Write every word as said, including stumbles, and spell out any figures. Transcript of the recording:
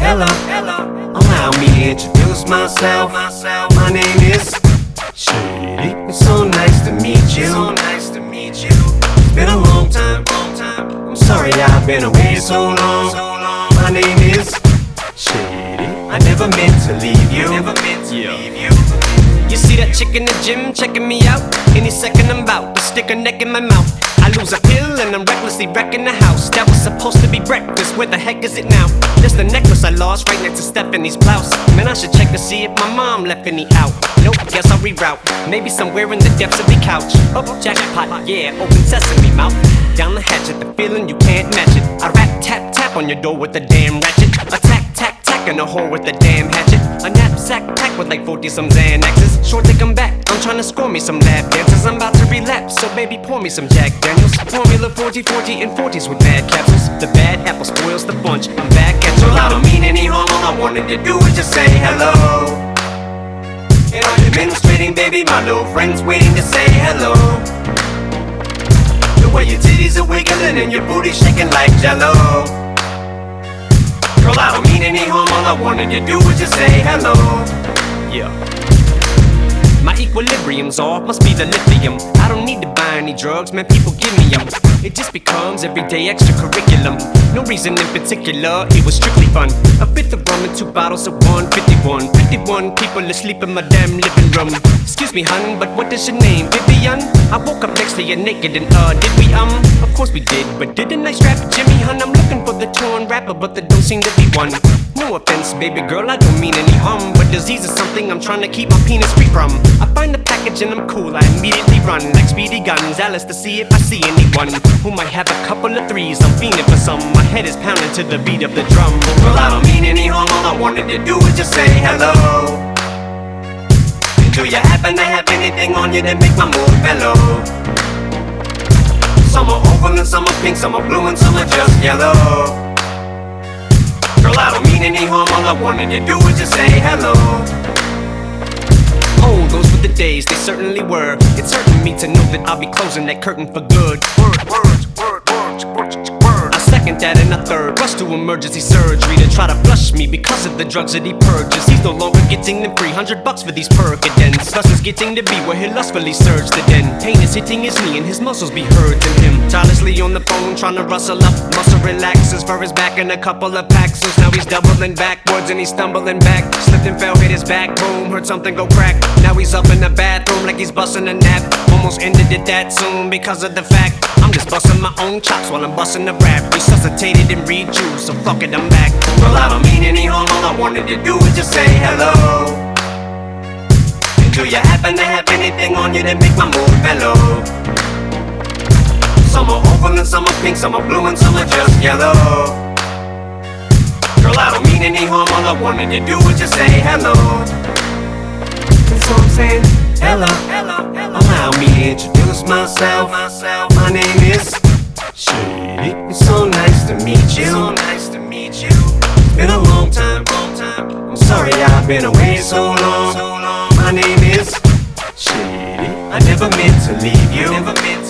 hello, allow me to introduce myself. My name is Shady. It's so nice to meet you. So nice to meet you. It's been a long time, long time. I'm sorry I've been away so long. My name is Shady. I never meant to leave you. Never meant to leave you. You see that chick in the gym checking me out? Any second I'm about to stick her neck in my mouth. I lose a pill and I'm recklessly wrecking the house. That was supposed to be breakfast, where the heck is it now? There's the necklace I lost right next to Stephanie's blouse. Man, I should check to see if my mom left any out. Nope, guess I'll reroute. Maybe somewhere in the depths of the couch. Oh, jackpot, yeah, open sesame mouth. Down the hatchet, the feeling you can't match it. I rap, tap, tap on your door with a damn ratchet. Attack, tack, tack in a hole with a damn hatchet. A knapsack packed with like forty some Xanaxes. Short they come back, I'm trying to score me some lap dances. I'm about to relapse, so baby pour me some Jack Daniels. Formula forty, forty, and forties with bad capsules. The bad apple spoils the bunch, I'm back at you. Well, I don't mean any harm, all I wanted to do was just say hello. And I'm demonstrating, baby, my little friend's waiting to say hello. The way your titties are wiggling and your booty shaking like jello. Girl, I don't mean any harm, all I wanted to do was just say hello. Yeah. My equilibrium's off, must be the lithium. I don't need to buy any drugs, man, people give me them. It just becomes everyday extracurriculum. No reason in particular, it was strictly fun. A fifth of rum and two bottles of one fifty-one. fifty-one people asleep in my damn living room. Excuse me, hun, but what is your name, Vivian? I woke up next to you naked and uh, did we um? Of course we did, but didn't I strap Jimmy, hun? I'm looking for the torn rapper, but there don't seem to be one. No offense, baby girl, I don't mean any harm, but disease is something I'm trying to keep my penis free from. I find the package and I'm cool, I immediately run like Speedy Guns, Alice to see if I see anyone who might have a couple of threes. I'm fiending for some, my head is pounding to the beat of the drum. Well, I don't mean any harm, all I wanted to do was just say hello. And do you happen to have anything on you that make my mood mellow? Some are oval and some are pink, some are blue and some are just yellow. Girl, I don't mean any harm, all I wanted to do was just say hello. Oh, those were the days, they certainly were. It's hurting me to know that I'll be closing that curtain for good. Word, words, word, words, words, word. I second that and a third. Rush to emergency surgery to try to flush me because of the drugs that he purchased. He's no longer getting them three hundred bucks for these Percodens. Thus is getting to be where he lustfully surged the den. Pain is hitting his knee and his muscles be hurting him. Tirelessly on the phone trying to rustle up. Muscle relaxes for his back and a couple of packs. So now he's doubling backwards and he's stumbling back. Slipped and fell, hit his back, boom, heard something go crack. Now he's up in the bathroom like he's busting a nap. Almost ended it that soon because of the fact I'm just busting my own chops while I'm busting the rap. Resuscitated and rejuiced, so fuck it, I'm back. Well, I don't mean any harm, all I wanted to do was just say hello. And do you happen to have anything on you that make my mood mellow? Some are oval and some are pink, some are blue and some are just yellow. Girl, I don't mean any harm, all I wanted to do was just say hello. And so I'm saying hello, allow me to introduce myself. My name is Shady. It's so nice to meet you. So nice to meet you. It's been a long time, long time. I'm sorry I've been away so long. My name is Shady. I never meant to leave you. Never meant